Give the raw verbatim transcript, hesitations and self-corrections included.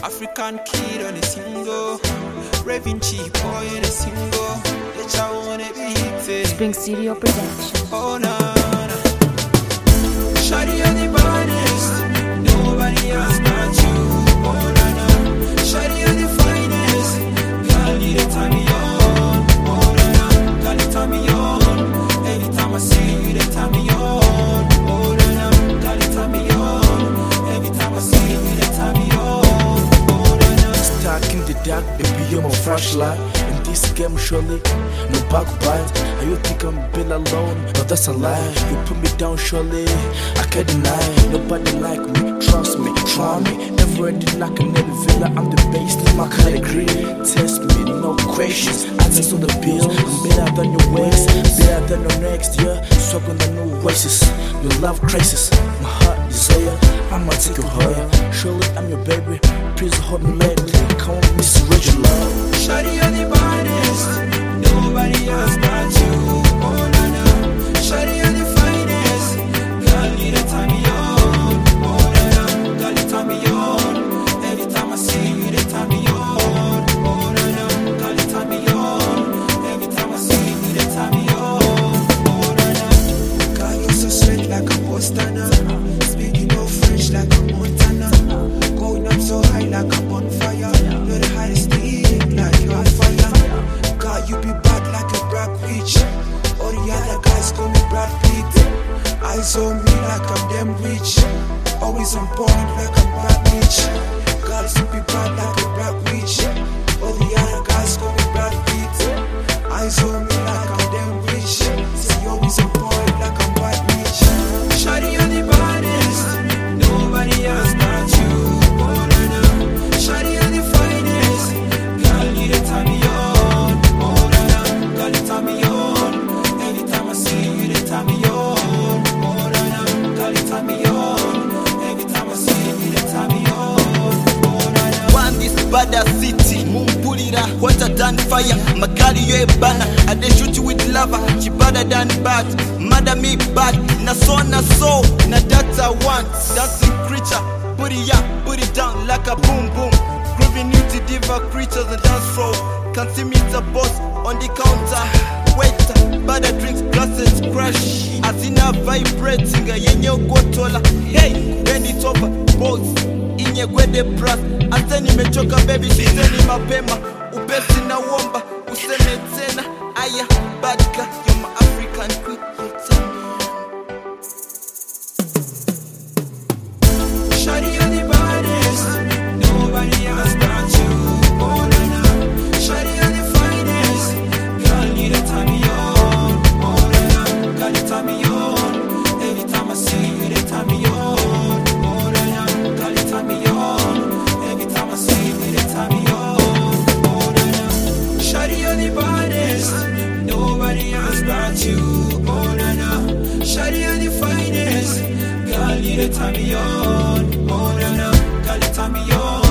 African kid on a single, raving cheap boy on a single. Bitch, I wanna be hit. Spring Studio Production. Oh no, no. Shawty on the baddest, nobody else but you. Oh no, no. Shawty on the finest, girl, you the time me on. Oh no, no. Girl, you time me on. Every time I see you, they time me on. Oh no, no. Girl, you time me on. Every time I see you, they time me on. Stuck in the dark, baby, you're my flashlight. In this game, surely, no backbite. I you think I'm been alone, but that's a lie. You put me down, surely, I can't deny. Nobody like me, trust me, try me. Never ended like a never villa, I'm the base, in my category. Test me, no questions, answers on the bills. I'm better than your ways, better than your next year. Struggling on no oasis, no love crisis. My heart is here, I'ma take you higher. Surely I'm your baby, please hold me lately. Call me Miss Original. Shawty on the baddest, nobody else but you. Oh no no, Shawty on the finest, girl, you the time me on. Oh no no, girl, you time me on. Every time I see you, they time me on. Oh no no, girl, you time me on. Every time I see you, they time me on. Oh no no, girl, you so sweet like a Bostana, speaking no French like a Montana, going up so high like a bonfire. You're the highest thing, like you're on fire. God, you be bad like a Brad Witch. All the other guys call me Brad Pitt. Eyes on me like I'm damn rich. Always on point like I'm Brad Witch. Girls, you be bad like a Brad Witch. All the other guys call me Brad Pitt. Eyes on me like I'm damn rich. See, always on point like I'm Brad Witch. Shawty on the baddest, nobody else but you. Oh no no, Shawty on the finest, girl, you the time me on. Oh no no, girl, you time me on. Every time I see you, they time me on. Oh no no, girl, you time me on. Every time I see you, they time me on. Oh no no. One this bada city, mumpulira hotter than fire. Magali yo ebana, I dey shoot you with lava. She better than bad, mother me bad. Na so na so, na that I want. Dancing creature, put it up, put it down like a boom boom. Grooving you to diva creatures and dance floor. Can see me the boss on the counter. Wait, bada drinks, glasses crash. Asina vibrating, yenye ugotola. Hey, bend it over, boss. Inye gwede brass. Aseni mechoka baby, shizeni mapema. Upesi na womba, useme tena. Aya, badka, you're my African queen. Shawty on the baddest, nobody else but you. Oh no no, Shawty on the finest, girl, you the time me on. Oh no no, girl, you time me on. Every time I see you, they time me on. Oh no no, girl, you time me on. Every time I see you, they time me on. Oh no no, Shawty on the baddest, nobody else but you. Oh no no, Shawty on the finest, girl, you the time me on. Oh no no, girl, you time me on.